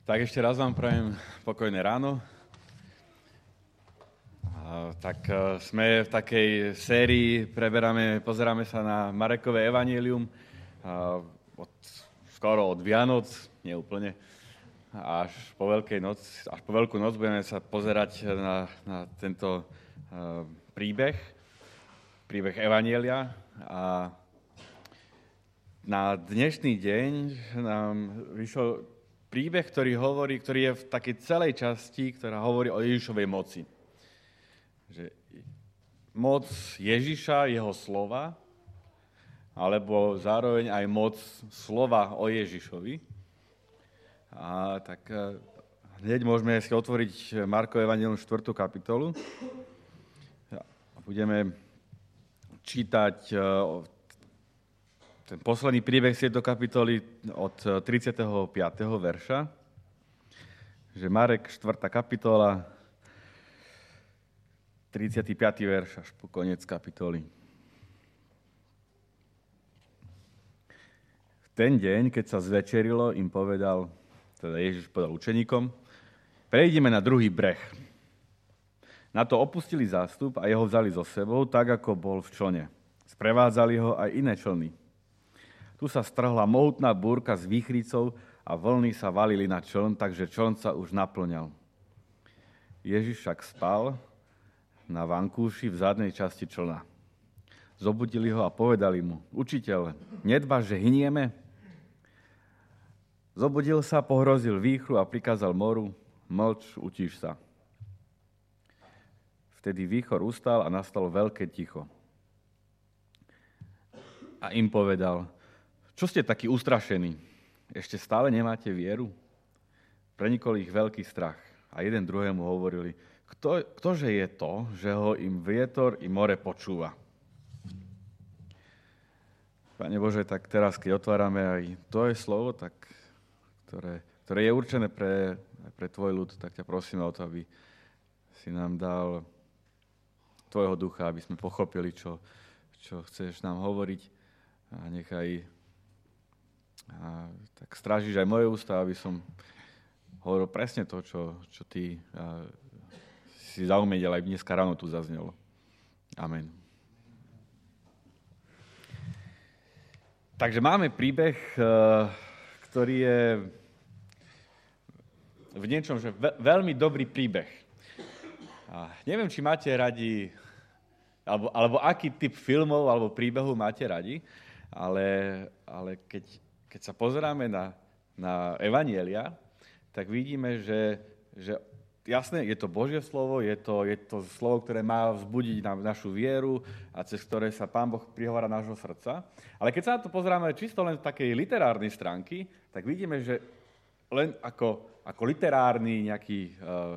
Tak ešte raz vám prajem pokojné ráno. Sme v takej sérii, pozeráme sa na Marekové evanjelium skoro od Vianoc, nie úplne, až po Veľkú noc budeme sa pozerať na tento príbeh evanjelia. A na dnešný deň nám vyšiel príbeh, ktorý je v takej celej časti, ktorá hovorí o Ježišovej moci. Že moc Ježiša, jeho slova, alebo zároveň aj moc slova o Ježišovi. A tak hneď môžeme si otvoriť Markovo evanjelium 4. kapitolu. Budeme čítať ten posledný príbeh z tejto kapitoly od 35. verša, že Marek 4. kapitola, 35. verš až po koniec kapitoly. V ten deň, keď sa zvečerilo, im povedal, teda Ježiš povedal učeníkom, prejdime na druhý breh. Na to opustili zástup a jeho vzali so sebou, tak ako bol v člne. Sprevádzali ho aj iné člny. Tu sa strhla mohutná búrka s výchricou a vlny sa valili na čln, takže čln sa už naplňal. Ježiš však spal na vankúši v zadnej časti člna. Zobudili ho a povedali mu, učiteľ, nedbáš, že hynieme? Zobudil sa, pohrozil výchru a prikázal moru, mlč, utíš sa. Vtedy výchor ustal a nastalo veľké ticho. A im povedal, čo ste takí ustrašení? Ešte stále nemáte vieru? Prenikol ich veľký strach a jeden druhému hovorili, ktože je to, že ho im vietor i more počúva? Pane Bože, tak teraz, keď otvárame aj to je slovo, tak, ktoré je určené pre tvoj ľud, tak ťa prosím o to, aby si nám dal tvojho ducha, aby sme pochopili, čo chceš nám hovoriť a nechaj tak strážiš aj moje ústa, aby som hovoril presne to, čo ty si zaumieť, ale aj dneska ráno tu zaznelo. Amen. Takže máme príbeh, ktorý je v niečom, že veľmi dobrý príbeh. A neviem, či máte radi, alebo aký typ filmov alebo príbehu máte radi, ale keď sa pozeráme na evanjelia, tak vidíme, že jasné, je to Božie slovo, je to slovo, ktoré má vzbudiť našu vieru a cez ktoré sa Pán Boh prihovára nášho srdca. Ale keď sa na to pozeráme čisto len z takej literárnej stránky, tak vidíme, že len ako literárny nejaký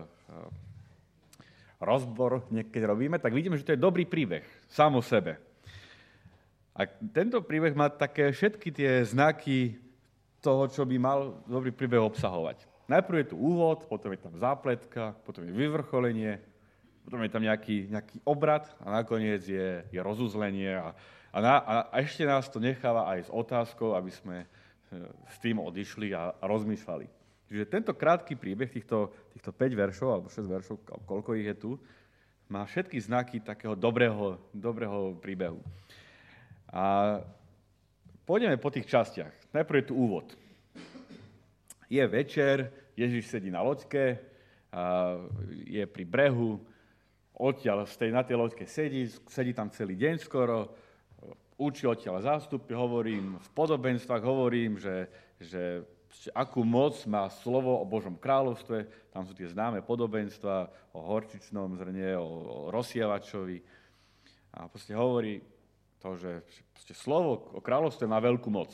rozbor keď robíme, tak vidíme, že to je dobrý príbeh sám o sebe. A tento príbeh má také všetky tie znaky toho, čo by mal dobrý príbeh obsahovať. Najprv je tu úvod, potom je tam zápletka, potom je vyvrcholenie, potom je tam nejaký obrad a nakoniec je rozuzlenie a ešte nás to necháva aj s otázkou, aby sme s tým odišli a rozmýšľali. Čiže tento krátky príbeh, týchto 5 veršov, alebo 6 veršov, koľko ich je tu, má všetky znaky takého dobrého príbehu. A pôjdeme po tých častiach. Najprv je tu úvod. Je večer, Ježiš sedí na loďke, je pri brehu, odtiaľ na tej loďke sedí tam celý deň skoro, učí odtiaľ zástupy, hovorím, v podobenstvách hovorím, že akú moc má slovo o Božom kráľovstve, tam sú tie známe podobenstva o horčičnom zrne, o rozsievačovi. A proste hovorí to, že slovo o kráľovstve má veľkú moc.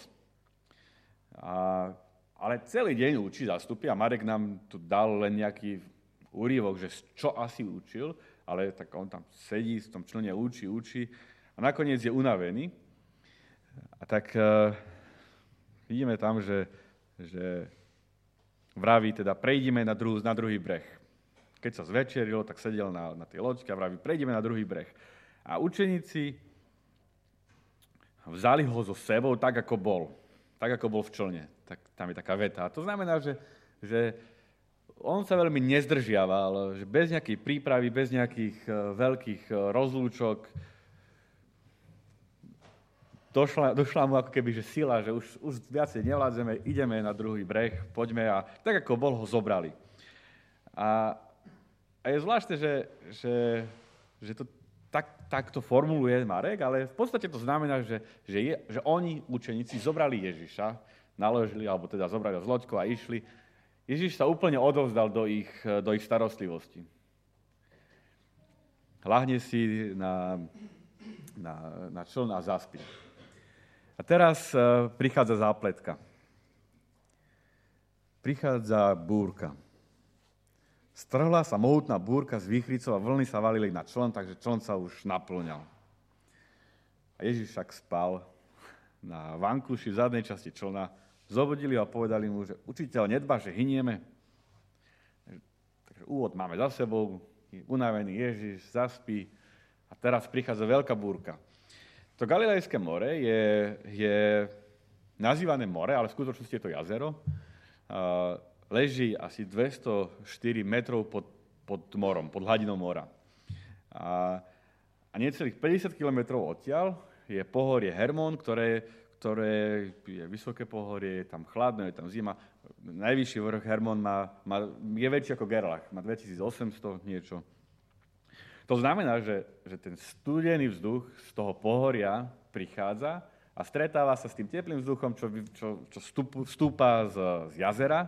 Ale celý deň učí zástupy a Marek nám tu dal len nejaký úryvok, že čo asi učil, ale tak on tam sedí, v tom člne učí a nakoniec je unavený. A tak vidíme tam, že vraví, teda prejdime na druhý breh. Keď sa zvečerilo, tak sedel na tej loďke a vraví, prejdime na druhý breh. A učeníci vzali ho so sebou tak, ako bol v člne. Tak tam je taká veta. A to znamená, že že on sa veľmi nezdržiaval, že bez nejakej prípravy, bez nejakých veľkých rozlúčok došla mu ako keby že sila, že už viacej nevládzeme, ideme na druhý breh, poďme a tak ako bol, ho zobrali. A je zvláštne, že to takto formuluje Marek, ale v podstate to znamená, že oni, učeníci, zobrali Ježiša, naložili, alebo teda zobrali ho z loďkou a išli. Ježiš sa úplne odovzdal do ich starostlivosti. Ľahne si na čln a zaspí. A teraz prichádza zápletka. Prichádza búrka. Strhla sa mohutná búrka z výchrycov a vlny sa valili na čln, takže čln sa už naplňal. A Ježiš však spal na vankúši v zadnej časti člna. Zobudili ho a povedali mu, že učiteľ, nedbá, že hynieme. Takže úvod máme za sebou, unavený Ježiš zaspí a teraz prichádza veľká búrka. To Galilejské more je nazývané more, ale v skutočnosti je to jazero. Leží asi 204 metrov pod morom, pod hladinou mora. A necelých 50 kilometrov odtiaľ je pohorie Hermon, ktoré je vysoké pohorie, je tam chladno, je tam zima. Najvyšší vrch Hermon je väčší ako Gerlach, má 2800 niečo. To znamená, že ten studený vzduch z toho pohoria prichádza a stretáva sa s tým teplým vzduchom, čo vstúpa z jazera.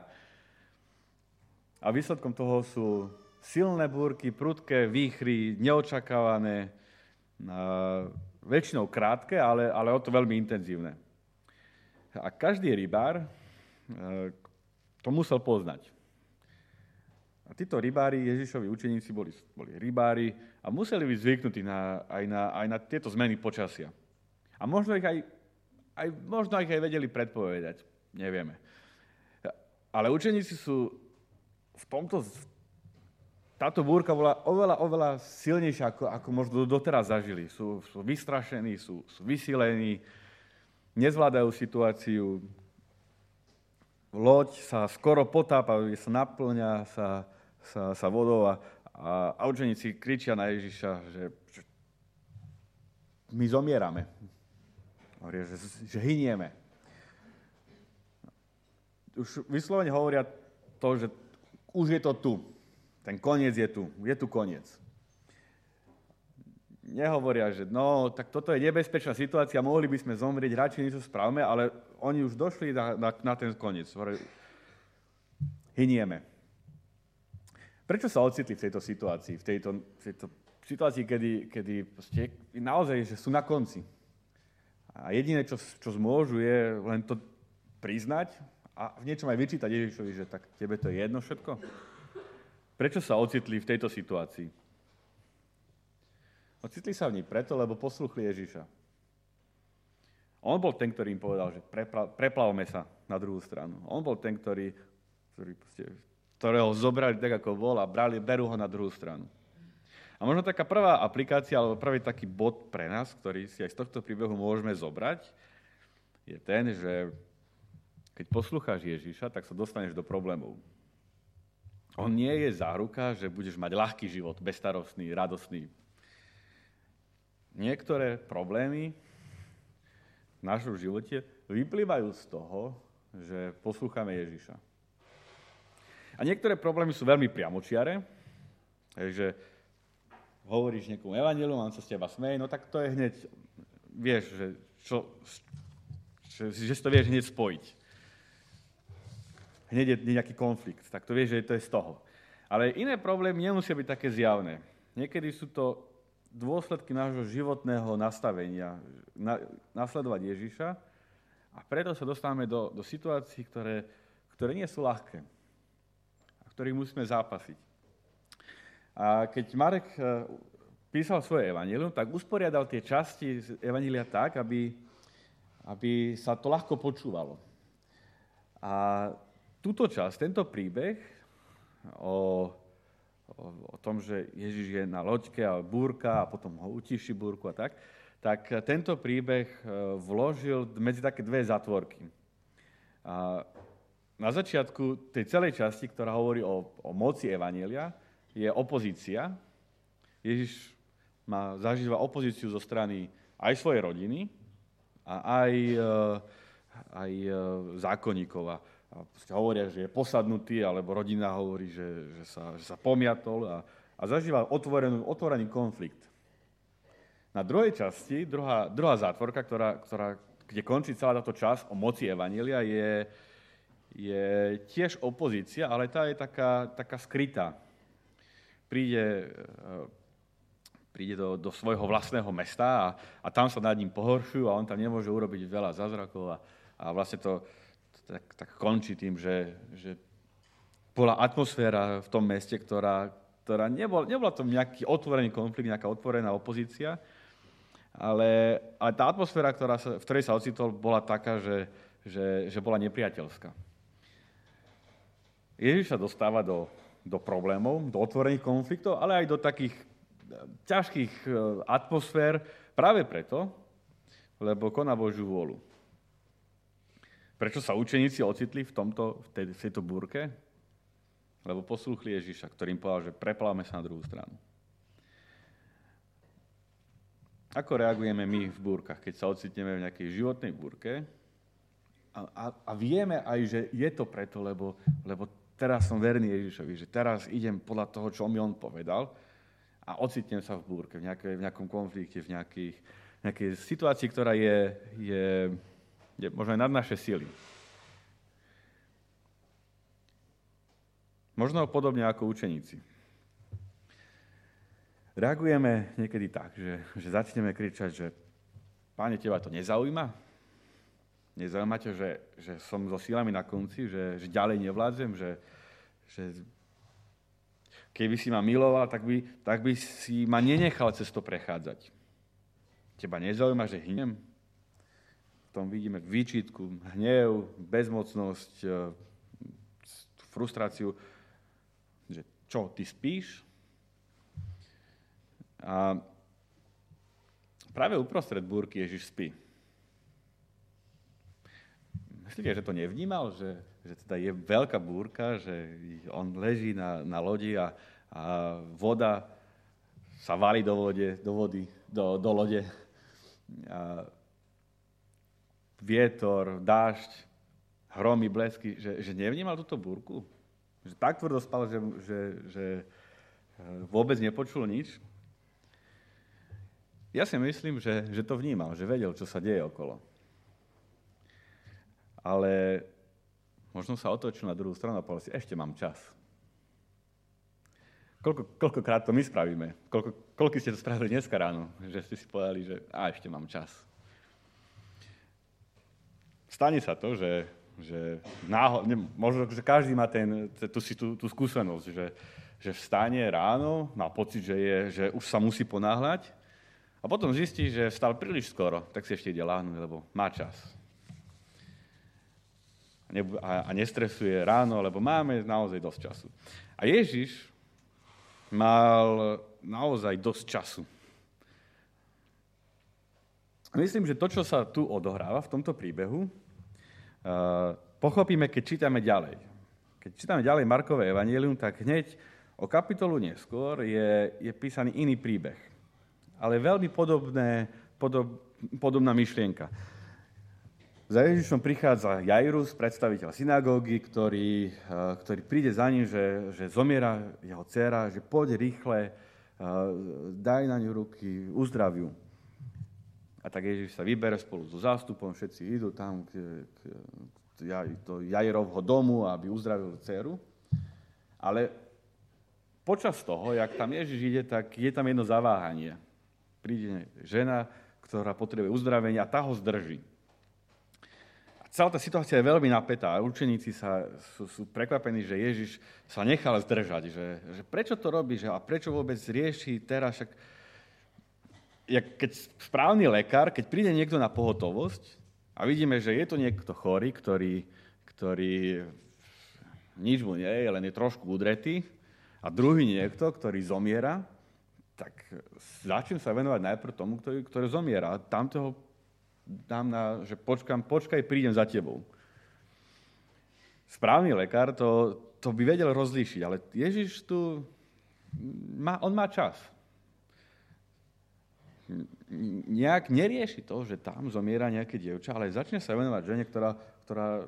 A výsledkom toho sú silné búrky, prudké výchry, neočakávané, väčšinou krátke, ale o to veľmi intenzívne. A každý rybár to musel poznať. A títo rybári, Ježišovi učeníci, boli rybári a museli byť zvyknutí aj na tieto zmeny počasia. A možno ich aj vedeli predpovedať, nevieme. Ale učeníci sú táto búrka bola oveľa silnejšia, ako možno doteraz zažili. Sú vystrašení, sú vysilení, nezvládajú situáciu. Loď sa skoro potápa, sa naplňa sa vodou a učeníci kričia na Ježiša, že my zomierame. Hovoria, že hynieme. Už vyslovene hovoria to, že už je to tu. Ten koniec je tu. Je tu koniec. Nehovoria, že tak toto je nebezpečná situácia, mohli by sme zomrieť, radšej niečo spravme, ale oni už došli na ten koniec. Hynieme. Prečo sa ocitli v tejto situácii? V tejto situácii, kedy naozaj že sú na konci. A jediné, čo zmôžu, je len to priznať a v niečom aj vyčítať Ježišovi, že tak tebe to je jedno všetko? Prečo sa ocitli v tejto situácii? Ocitli sa v nej preto, lebo posluchli Ježiša. On bol ten, ktorý im povedal, že preplavme sa na druhú stranu. On bol ten, ktorého zobrali tak, ako bol a berú ho na druhú stranu. A možno taká prvá aplikácia, alebo prvý taký bod pre nás, ktorý si aj z tohto príbehu môžeme zobrať, je ten, že keď poslúcháš Ježiša, tak sa dostaneš do problémov. On nie je záruka, že budeš mať ľahký život, bezstarostný, radostný. Niektoré problémy v našom živote vyplývajú z toho, že poslúchame Ježiša. A niektoré problémy sú veľmi priamočiare, že hovoríš niekomu evanjelium, on sa z teba smeje, no tak to je hneď, vieš, že si to vieš hneď spojiť. Hneď je nejaký konflikt, tak to vieš, že to je z toho. Ale iné problémy nemusia byť také zjavné. Niekedy sú to dôsledky nášho životného nastavenia, nasledovať Ježiša a preto sa dostávame do situácií, ktoré nie sú ľahké a v ktorých musíme zápasiť. A keď Marek písal svoje evanjelium, tak usporiadal tie časti z evanjelia tak, aby sa to ľahko počúvalo. A túto časť, tento príbeh o tom, že Ježiš je na loďke a búrka a potom ho utíši búrku a tak tento príbeh vložil medzi také dve zatvorky. A na začiatku tej celej časti, ktorá hovorí o moci evanjelia, je opozícia. Ježiš zažíva opozíciu zo strany aj svojej rodiny a aj zákonníkov. A hovoria, že je posadnutý, alebo rodina hovorí, že sa pomiatol a zažíva otvorený konflikt. Na druhej časti, druhá zátvorka, kde končí celá táto časť o moci evanjelia, je tiež opozícia, ale tá je taká skrytá. Príde do svojho vlastného mesta a tam sa nad ním pohoršujú a on tam nemôže urobiť veľa zázrakov a vlastne to tak končí tým, že bola atmosféra v tom meste, ktorá nebola to nejaký otvorený konflikt, nejaká otvorená opozícia, ale tá atmosféra, v ktorej sa ocitol, bola taká, že bola nepriateľská. Ježiš sa dostáva do problémov, do otvorených konfliktov, ale aj do takých ťažkých atmosfér práve preto, lebo koná Božiu vôľu. Prečo sa učeníci ocitli v tejto búrke? Lebo poslúchli Ježiša, ktorým povedal, že preplavme sa na druhú stranu. Ako reagujeme my v búrkach, keď sa ocitneme v nejakej životnej búrke a vieme aj, že je to preto, lebo teraz som verný Ježišovi, že teraz idem podľa toho, čo mi on povedal a ocitnem sa v búrke, v nejakom konflikte, v nejakej situácii, ktorá je možno aj nad naše sily. Možno podobne ako učeníci. Reagujeme niekedy tak, že začneme kričať, že Páne, teba to nezaujíma? Nezaujíma ťa, že som so sílami na konci, že ďalej nevládzem, že keby si ma miloval, tak by si ma nenechal cez to prechádzať. Teba nezaujíma, že hynem? V tom vidíme výčitku, hnev, bezmocnosť, frustráciu, že čo, ty spíš? A práve uprostred búrky Ježiš spí. Myslíte, že to nevnímal? Že teda je veľká búrka, že on leží na lodi a voda sa valí do lode. A vietor, dážď, hromy, blesky, že nevnímal túto búrku? Že tak tvrdo spal, že vôbec nepočul nič? Ja si myslím, že to vnímal, že vedel, čo sa deje okolo. Ale možno sa otočil na druhú stranu a povedal si, ešte mám čas. Koľkokrát to my spravíme? Koľko ste to spravili dneska ráno? Že ste si povedali, že ešte mám čas. Stane sa to, že možno, že každý má tú skúsenosť, že vstane ráno, má pocit, že už sa musí ponáhľať a potom zistí, že vstal príliš skoro, tak si ešte ide láhnuť, lebo má čas. A nestresuje ráno, lebo máme naozaj dosť času. A Ježiš mal naozaj dosť času. Myslím, že to, čo sa tu odohráva v tomto príbehu, pochopíme, keď čítame ďalej. Keď čítame ďalej Markové evanjelium, tak hneď o kapitolu neskôr je písaný iný príbeh. Ale veľmi podobná myšlienka. Za Ježišom prichádza Jairus, predstaviteľ synagógy, ktorý príde za ním, že zomiera jeho dcéra, že poď rýchle, daj na ňu ruky, uzdrav ju. A tak Ježiš sa vybere spolu so zástupom, všetci idú tam do Jairovho domu, aby uzdravil dcéru. Ale počas toho, jak tam Ježiš ide, tak je tam jedno zaváhanie. Príde žena, ktorá potrebuje uzdravenie a tá ho zdrží. Celá tá situácia je veľmi napätá. Učeníci sú prekvapení, že Ježiš sa nechal zdržať. Že prečo to robí? A prečo vôbec rieši teraz? Keď správny lekár, keď príde niekto na pohotovosť a vidíme, že je to niekto chorý, ktorý nič mu nie je, len je trošku udretý, a druhý niekto, ktorý zomiera, tak začnem sa venovať najprv tomu, ktorý zomiera. Tamtoho dám že počkaj, prídem za tebou. správny lekár to by vedel rozlíšiť, ale Ježiš on má čas. Nejak nerieši to, že tam zomiera nejaké dievča, ale začne sa venovať žene, ktorá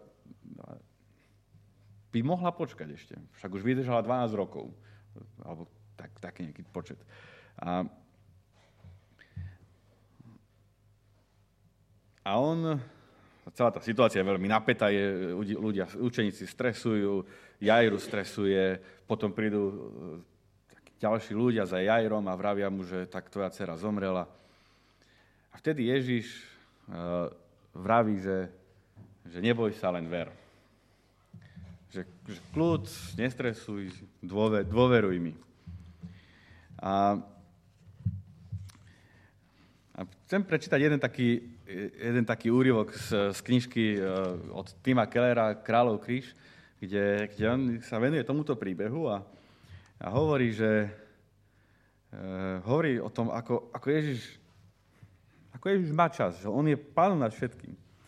by mohla počkať ešte. Však už vydržala 12 rokov. Alebo taký nejaký počet. A celá tá situácia je veľmi napätá, učeníci stresujú, Jairu stresuje, potom prídu ďalší ľudia za Jairom a vravia mu, že tak tvoja dcera zomrela. A vtedy Ježiš vraví, že neboj sa, len ver. Že kľud, nestresuj, dôveruj mi. A chcem prečítať jeden taký úryvok z knižky od Tima Kellera Kráľov kríž, kde on sa venuje tomuto príbehu a hovorí, hovorí o tom, ako Ježiš má čas, že on je pánom nad všetkým.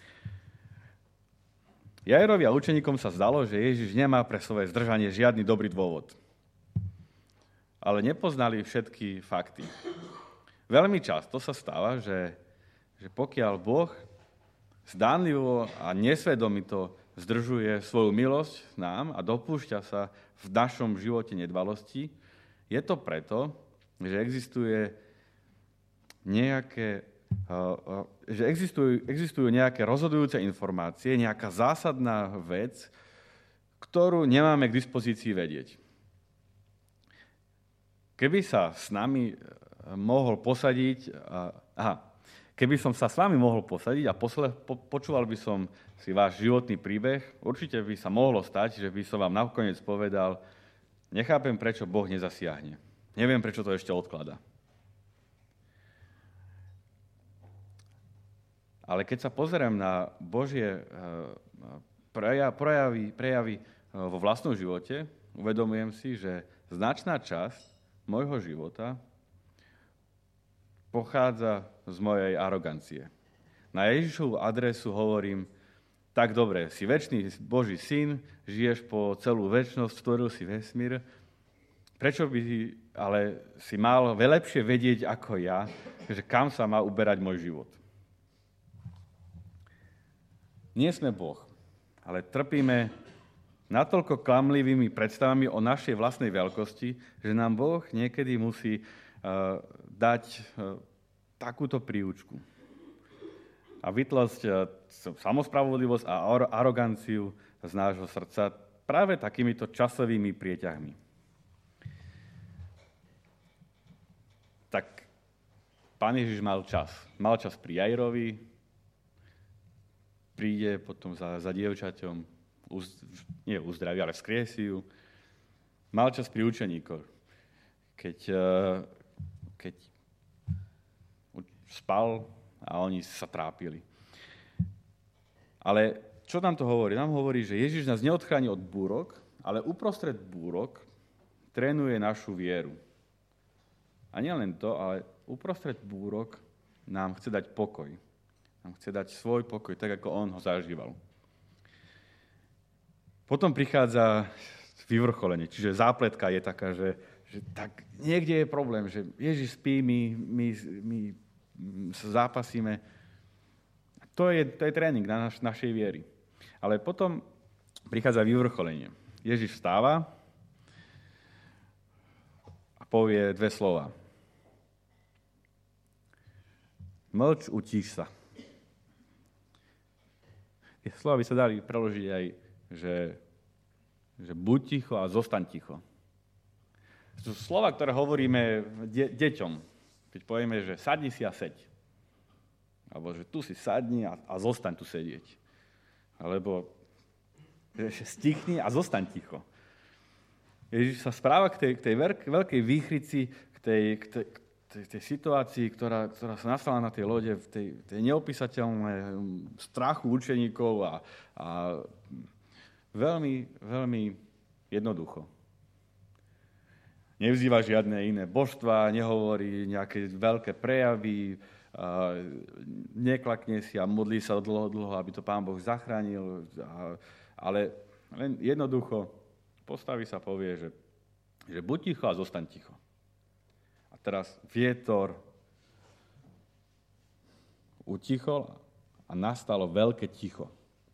Jairovi a učeníkom sa zdalo, že Ježiš nemá pre svoje zdržanie žiadny dobrý dôvod. Ale nepoznali všetky fakty. Veľmi často sa stáva, že pokiaľ Boh zdánlivo a nesvedomito zdržuje svoju milosť nám a dopúšťa sa v našom živote nedbalosti, je to preto, že existujú nejaké rozhodujúce informácie, nejaká zásadná vec, ktorú nemáme k dispozícii vedieť. Keby sa s nami mohol posadiť, keby som sa s vami mohol posadiť a počúval by som si váš životný príbeh, určite by sa mohlo stať, že by som vám nakoniec povedal, nechápem, prečo Boh nezasiahne. Neviem, prečo to ešte odkladá. Ale keď sa pozerám na Božie prejavy vo vlastnom živote, uvedomujem si, že značná časť môjho života pochádza z mojej arogancie. Na Ježišovu adresu hovorím, tak dobre, si večný Boží syn, žiješ po celú večnosť, stvoril si vesmír, prečo by ale si mal lepšie vedieť ako ja, že kam sa má uberať môj život? Nie sme Boh, ale trpíme natoľko klamlivými predstavami o našej vlastnej veľkosti, že nám Boh niekedy musí dať takúto príučku a vytlásť samospravodlivosť a aroganciu z nášho srdca práve takýmito časovými prieťahmi. Tak Pán Ježiš mal čas. Mal čas pri Jairovi, príde potom za dievčaťom, nie uzdraví, ale vzkriesí ju. Mal čas pri učeníkoch, keď spal a oni sa trápili. Ale čo nám to hovorí? Nám hovorí, že Ježiš nás neodchráni od búrok, ale uprostred búrok trénuje našu vieru. A nielen to, ale uprostred búrok nám chce dať pokoj. Nám chce dať svoj pokoj, tak ako on ho zažíval. Potom prichádza vyvrcholenie, čiže zápletka je taká, že tak niekde je problém, že Ježiš spí, my zápasíme. To je tréning na našej viery. Ale potom prichádza vyvrcholenie. Ježiš vstáva a povie dve slova. Mlč, utíš sa. Tie slova by sa dali preložiť aj, že buď ticho a zostaň ticho. To sú slova, ktoré hovoríme deťom. Keď povieme, že sadni si a seď. Alebo že tu si sadni a zostaň tu sedieť. Alebo že stichni a zostaň ticho. Ježiš sa správa k tej veľkej výchrici, k tej situácii, ktorá sa nastala na tej lode, v tej neopísateľnej strachu učeníkov a veľmi, veľmi jednoducho. Nevzýva žiadne iné božstvá, nehovorí nejaké veľké prejavy, neklakne si a modlí sa dlho, aby to Pán Boh zachránil, ale Len jednoducho postaví sa, povie, že buď ticho a zostaň ticho. A teraz vietor utichol a nastalo veľké ticho.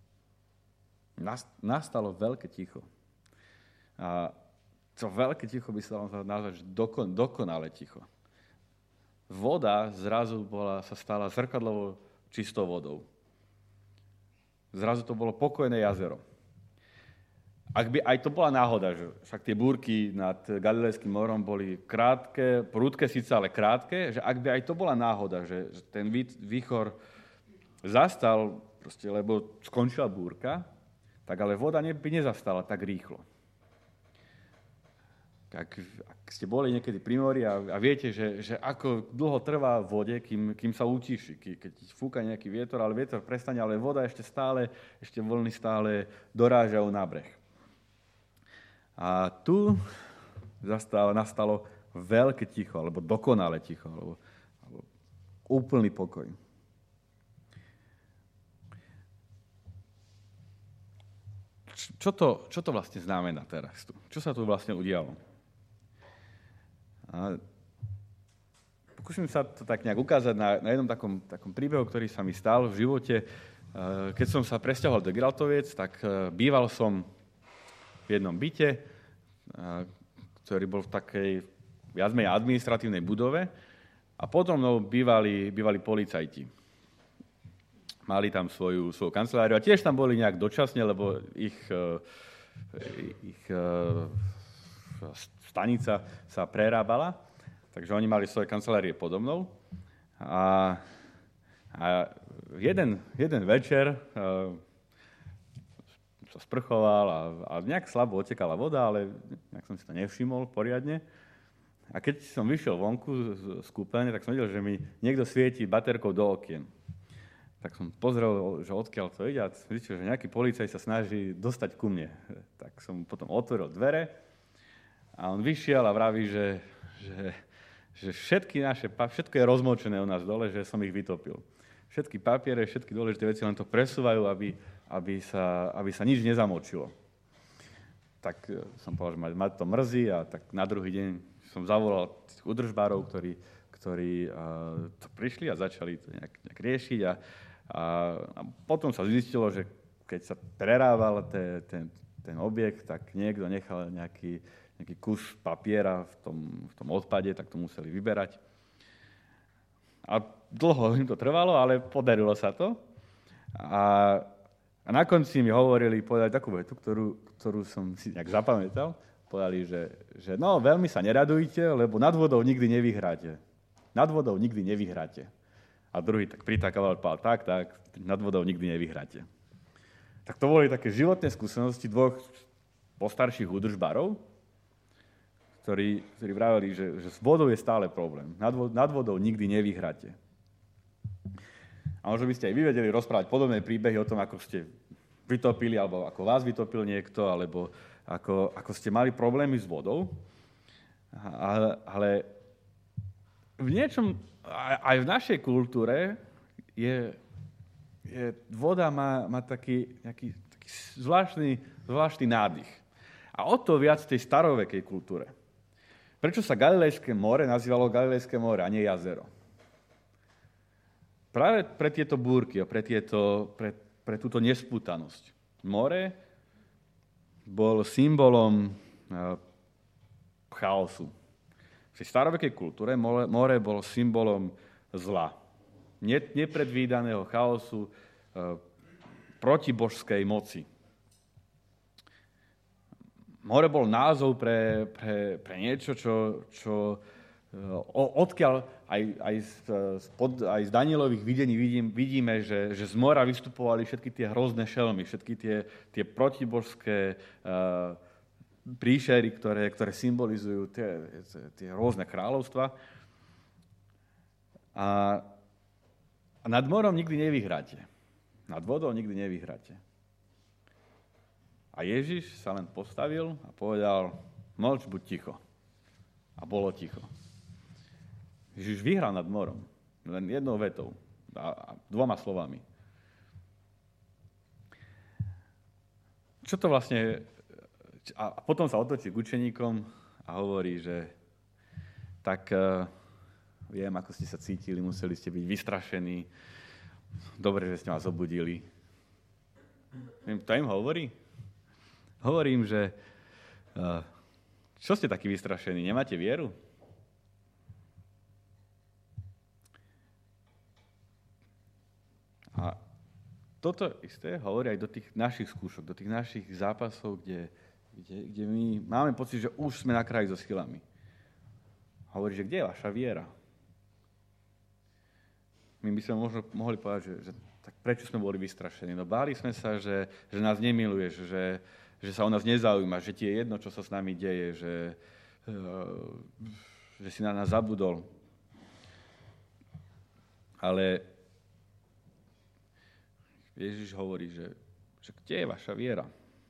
Nastalo veľké ticho. A to veľké ticho by sa dalo nazvať, že dokonale ticho. Voda zrazu sa stala zrkadlovou čistou vodou. Zrazu to bolo pokojné jazero. Ak by aj to bola náhoda, že však tie búrky nad Galilejským morom boli krátke, prudké síce, ale krátke, že ak by aj to bola náhoda, že ten výchor zastal, proste, lebo skončila búrka, tak ale voda by nezastala tak rýchlo. Ak ste boli niekedy pri mori a viete, že ako dlho trvá v vode, kým sa utíši, keď fúka nejaký vietor, ale vietor prestane, ale voda ešte vlny stále dorážajú na breh. A tu nastalo veľké ticho, alebo dokonale ticho, alebo úplný pokoj. Čo to vlastne znamená teraz tu? Čo sa tu vlastne udialo? A pokúsim sa to tak nejak ukázať na jednom takom príbehu, ktorý sa mi stal v živote. Keď som sa presťahoval do Giraltoviec, tak býval som v jednom byte, ktorý bol v takej viac menej administratívnej budove a potom bývali policajti. Mali tam svoju kanceláriu a tiež tam boli nejak dočasne, lebo ich stanica sa prerábala, takže oni mali svoje kancelárie podo mnou. A jeden večer sa sprchoval a nejak slabo otekala voda, ale nejak som si to nevšimol poriadne. A keď som vyšiel vonku z kúpeľne, tak som videl, že mi niekto svieti baterkou do okien. Tak som pozrel, že odkiaľ to ide a zistil, že nejaký policajt sa snaží dostať ku mne. Tak som potom otvoril dvere a on vyšiel a vraví, že všetko je rozmočené u nás dole, že som ich vytopil. Všetky papiere, všetky dôležité veci len to presúvajú, aby sa nič nezamočilo. Tak som povedal, že ma to mrzí a tak na druhý deň som zavolal tých údržbárov, ktorí to prišli a začali to nejak riešiť a potom sa zistilo, že keď sa prerával ten objekt, tak niekto nechal nejaký kus papiera v tom odpade, tak to museli vyberať. A dlho im to trvalo, ale podarilo sa to. A na konci mi povedali takú vetu, ktorú som si nejak zapamätal. Povedali, že no, veľmi sa neradujte, lebo nad vodou nikdy nevyhráte. Nad vodou nikdy nevyhráte. A druhý tak pritakával, tak, nad vodou nikdy nevyhráte. Tak to boli také životné skúsenosti dvoch postarších údržbárov, ktorí vraveli, že s vodou je stále problém. Nad vodou nikdy nevyhráte. A možno by ste aj vy vedeli rozprávať podobné príbehy o tom, ako ste vytopili, alebo ako vás vytopil niekto, alebo ako ste mali problémy s vodou. Ale v niečom, aj v našej kultúre, voda má taký zvláštny nádych. A o to viac v tej starovekej kultúre. Prečo sa Galilejské more nazývalo Galilejské more a nie jazero? Práve pre tieto búrky a pre túto nespútanosť. More bol symbolom chaosu. V tej starovekej kultúre more bolo symbolom zla. Nepredvídaného chaosu, protibožskej moci. More bol názov pre niečo, čo odkiaľ aj z Danielových videní vidíme, že z mora vystupovali všetky tie hrozné šelmy, všetky tie protibožské príšery, ktoré symbolizujú tie rôzne kráľovstva. A nad morom nikdy nevyhráte. Nad vodou nikdy nevyhráte. A Ježiš sa len postavil a povedal, mlč, buď ticho. A bolo ticho. Ježiš vyhral nad morom. Len jednou vetou. A dvoma slovami. čo to vlastne... A potom sa otočí k učeníkom a hovorí, že tak viem, ako ste sa cítili, museli ste byť vystrašení, dobre, že ste vás obudili. To im hovorí? Hovorím, že čo ste takí vystrašení, nemáte vieru? A toto isté hovorí aj do tých našich skúšok, do tých našich zápasov, kde my máme pocit, že už sme na kraji so silami. Hovorí, že kde je vaša viera? My by sme možno mohli povedať, že tak prečo sme boli vystrašení? No báli sme sa, že nás nemiluješ, že sa o nás nezaujíma, že ti je jedno, čo sa s nami deje, že si na nás zabudol. Ale Ježiš hovorí, že kde je vaša viera?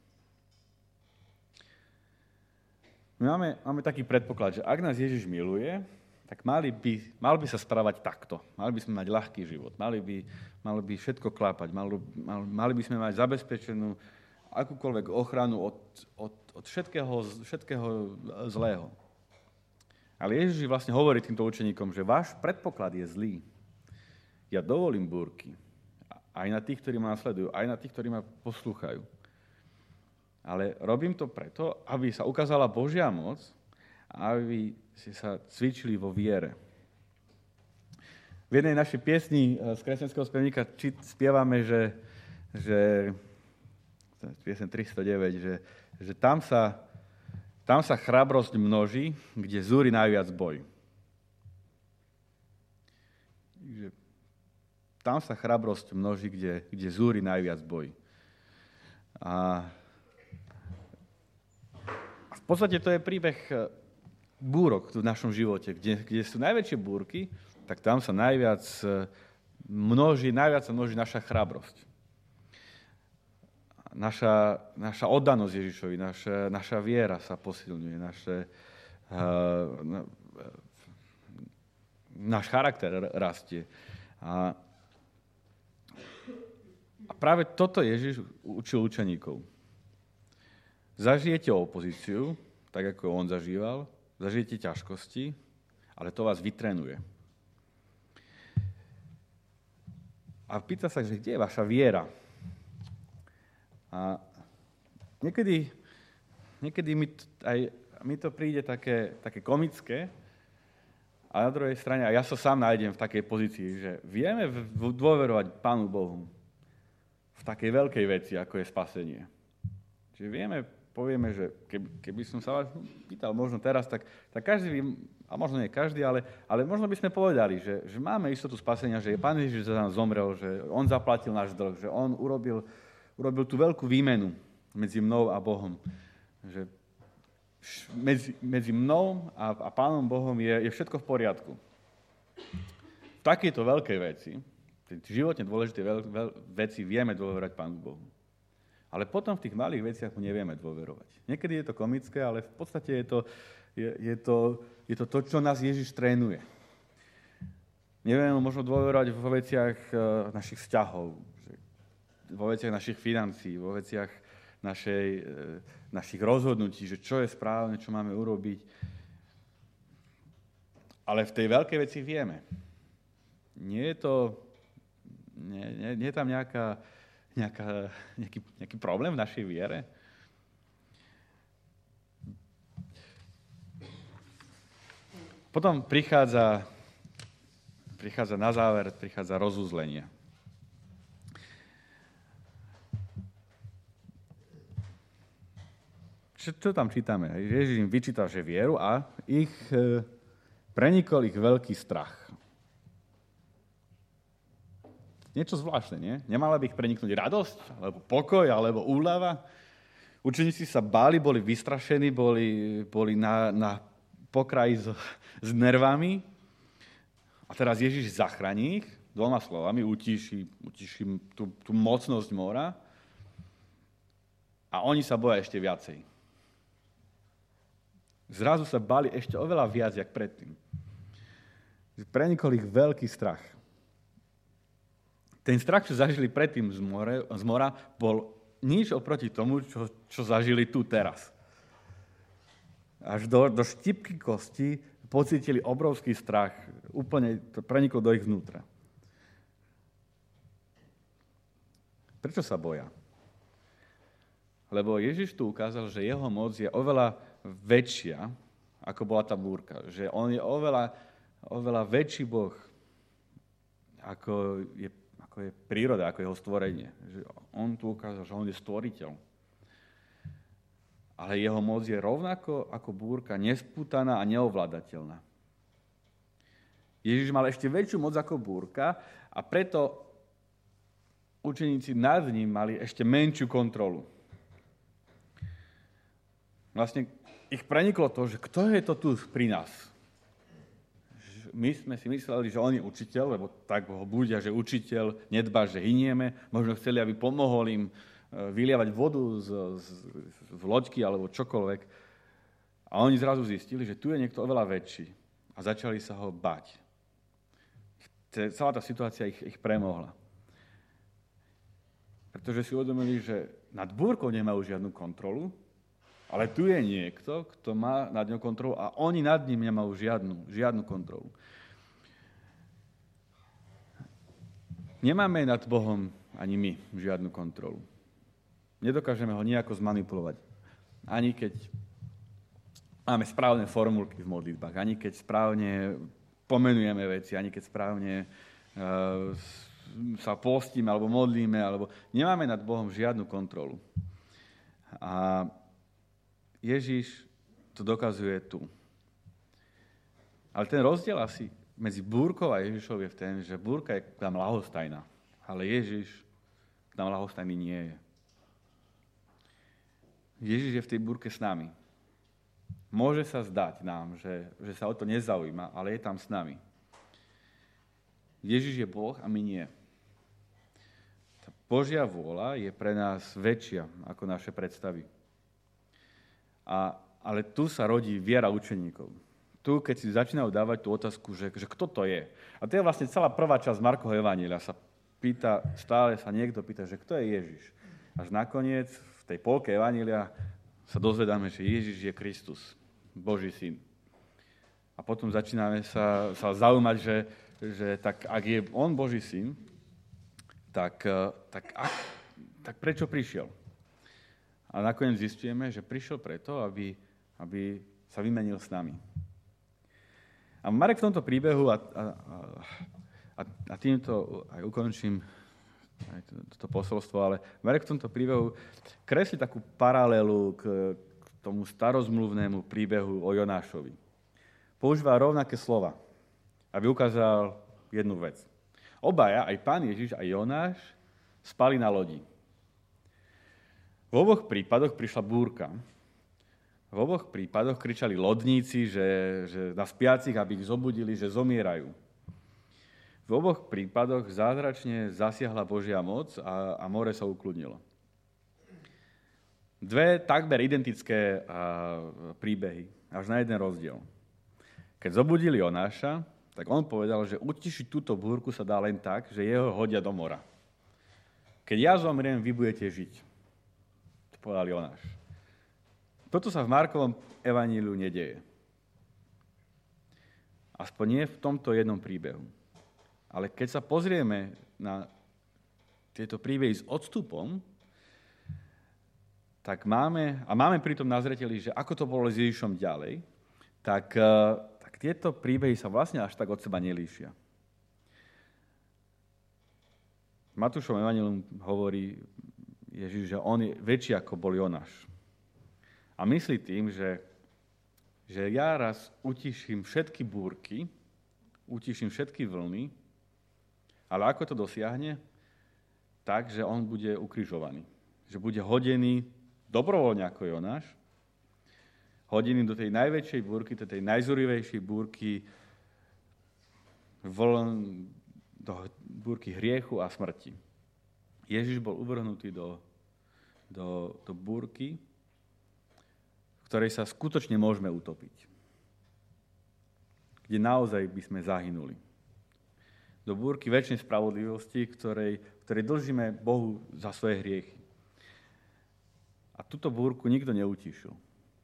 My máme taký predpoklad, že ak nás Ježiš miluje, tak mal by sa správať takto. Mali by sme mať ľahký život, mali by všetko klápať, mali by sme mať zabezpečenú akúkoľvek ochranu od všetkého zlého. Ale Ježiš vlastne hovorí týmto učeníkom, že váš predpoklad je zlý. Ja dovolím búrky. Aj na tých, ktorí ma nasledujú, aj na tých, ktorí ma poslúchajú. Ale robím to preto, aby sa ukázala Božia moc a aby ste sa cvičili vo viere. V jednej našej piesni z kresťanského spevníka spievame, že piesen 309, že tam sa chrabrosť množí, kde zúri najviac boj. Tam sa chrabrosť množí, kde zúri najviac boj. A v podstate to je príbeh búrok v našom živote, kde sú najväčšie búrky, tak tam sa najviac množí naša chrabrosť. Naša oddanosť Ježišovi, naša viera sa posilňuje, náš charakter rastie. A práve toto Ježiš učil učeníkov. Zažijete opozíciu, tak ako on zažíval, zažijete ťažkosti, ale to vás vytrenuje. A pýta sa, že kde je vaša viera? A niekedy mi to príde také komické, a na druhej strane, a ja sa sám nájdem v takej pozícii, že vieme dôverovať Pánu Bohu v takej veľkej veci, ako je spasenie. Čiže povieme, že keby som sa vás pýtal možno teraz, tak každý, a možno nie každý, ale možno by sme povedali, že máme istotu spasenia, že Pán Ježiš za nás zomrel, že on zaplatil náš dlh, že on urobil tú veľkú výmenu medzi mnou a Bohom. Že medzi mnou a Pánom Bohom je všetko v poriadku. V takejto veľkej veci, životne dôležité veci vieme dôverovať Pánu Bohu. Ale potom v tých malých veciach mu nevieme dôverovať. Niekedy je to komické, ale v podstate je to, čo nás Ježiš trénuje. Nevieme možno dôverovať vo veciach našich vzťahov, vo veciach našich financií, vo veciach našich rozhodnutí, že čo je správne, čo máme urobiť. Ale v tej veľkej veci vieme. Nie je tam nejaký problém v našej viere? Potom prichádza na záver, prichádza rozuzlenie. Čo tam čítame? Ježiš im vyčítal, že vieru a prenikol ich veľký strach. Niečo zvláštne, nie? Nemala by ich preniknúť radosť, alebo pokoj, alebo úľava. Učeníci sa báli, boli vystrašení, boli na pokraji s nervami. A teraz Ježiš zachráni ich dvoma slovami, utíši tú mocnosť mora. A oni sa boja ešte viacej. Zrazu sa báli ešte oveľa viac, jak predtým. Prenikol ich veľký strach. Ten strach, čo zažili predtým z mora, bol nič oproti tomu, čo zažili tu teraz. Až do štipky kosti pocítili obrovský strach. Úplne to preniklo do ich vnútra. Prečo sa boja? Lebo Ježiš tu ukázal, že jeho moc je oveľa väčšia, ako bola tá búrka. Že on je oveľa väčší Boh, ako je príroda, ako jeho stvorenie. Že on tu ukázal, že on je stvoriteľ. Ale jeho moc je rovnako ako búrka, nespútaná a neovládateľná. Ježiš mal ešte väčšiu moc ako búrka a preto učeníci nad ním mali ešte menšiu kontrolu. Vlastne ich preniklo to, že kto je to tu pri nás? My sme si mysleli, že on je učiteľ, lebo tak ho budia, že učiteľ nedbá, že hynieme. Možno chceli, aby pomohol im vylievať vodu z loďky alebo čokoľvek. A oni zrazu zistili, že tu je niekto oveľa väčší. A začali sa ho bať. Celá tá situácia ich premohla. Pretože si uvedomili, že nad búrkou nemajú žiadnu kontrolu, ale tu je niekto, kto má nad ňou kontrolu a oni nad ním nemajú žiadnu kontrolu. Nemáme nad Bohom ani my žiadnu kontrolu. Nedokážeme ho nejako zmanipulovať. Ani keď máme správne formulky v modlitbách, ani keď správne pomenujeme veci, ani keď správne sa postíme alebo modlíme, alebo nemáme nad Bohom žiadnu kontrolu. A Ježiš to dokazuje tu. Ale ten rozdiel asi medzi búrkou a Ježišou je v tom, že búrka je tam ľahostajná, ale Ježiš tam ľahostajný nie je. Ježiš je v tej búrke s nami. Môže sa zdať nám, že sa o to nezaujíma, ale je tam s nami. Ježiš je Boh a my nie. Tá Božia vôľa je pre nás väčšia ako naše predstavy. Ale tu sa rodí viera učeníkov. Tu, keď si začínajú dávať tú otázku, že kto to je. A to je vlastne celá prvá časť Markovho evanjelia. Stále sa niekto pýta, že kto je Ježiš. Až nakoniec v tej polke evanjelia sa dozvedáme, že Ježiš je Kristus, Boží syn. A potom začíname sa zaujímať, že tak ak je on Boží syn, tak prečo prišiel? A nakoniec zistujeme, že prišiel preto, aby sa vymenil s nami. A Marek v tomto príbehu, a týmto aj ukončím aj toto posolstvo, ale Marek v tomto príbehu kreslí takú paralelu k tomu starozmluvnému príbehu o Jonášovi. Používa rovnaké slova, aby ukázal jednu vec. Obaja, aj Pán Ježiš a Jonáš, spali na lodi. V oboch prípadoch prišla búrka. V oboch prípadoch kričali lodníci, že na spiacich, aby ich zobudili, že zomierajú. V oboch prípadoch zázračne zasiahla Božia moc a more sa ukludnilo. Dve takmer identické príbehy, až na jeden rozdiel. Keď zobudili Jonáša, tak on povedal, že utišiť túto búrku sa dá len tak, že jeho hodia do mora. Keď ja zomriem, vy budete žiť. To povedal Jonáš. Toto sa v Markovom evaníliu nedeje. Aspoň nie v tomto jednom príbehu. Ale keď sa pozrieme na tieto príbehy s odstupom, tak máme pritom na zreteli, že ako to bolo s Ježišom ďalej, tak tieto príbehy sa vlastne až tak od seba nelíšia. V Matúšovom evaníliu hovorí Ježiš, že on je väčší ako bol Jonáš. A myslí tým, že ja raz utiším všetky búrky, utiším všetky vlny, ale ako to dosiahne? Tak, že on bude ukrižovaný. Že bude hodený dobrovoľne ako Jonáš, hodený do tej najväčšej búrky, do tej najzúrivejšej búrky vln, do búrky hriechu a smrti. Ježiš bol uvrhnutý do búrky, v ktorej sa skutočne môžeme utopiť. Kde naozaj by sme zahynuli. Do búrky večnej spravodlivosti, ktorej dlžíme Bohu za svoje hriechy. A túto búrku nikto neutíšil.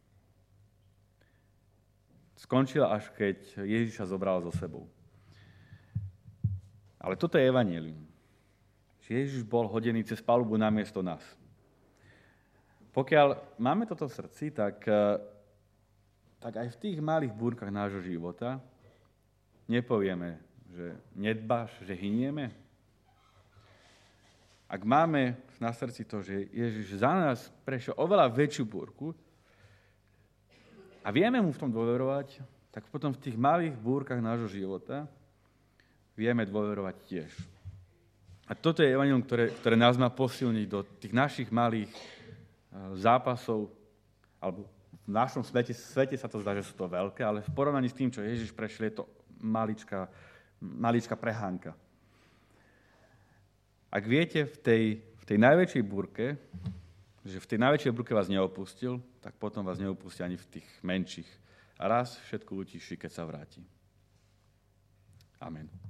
Skončila, až keď Ježiša zobral so sebou. Ale toto je evanjelium. Ježiš bol hodený cez palubu namiesto nás. Pokiaľ máme toto v srdci, tak aj v tých malých búrkach nášho života nepovieme, že nedbáš, že hynieme. Ak máme na srdci to, že Ježiš za nás prešiel oveľa väčšiu búrku a vieme mu v tom dôverovať, tak potom v tých malých búrkach nášho života vieme dôverovať tiež. A toto je evanjelium, ktoré nás má posilniť do tých našich malých zápasov, alebo v našom svete sa to zdá, že sú to veľké, ale v porovnaní s tým, čo Ježiš prešiel, je to maličká prehánka. Ak viete v tej najväčšej búrke, že v tej najväčšej búrke vás neopustil, tak potom vás neopustí ani v tých menších. A raz všetko utíši, keď sa vráti. Amen.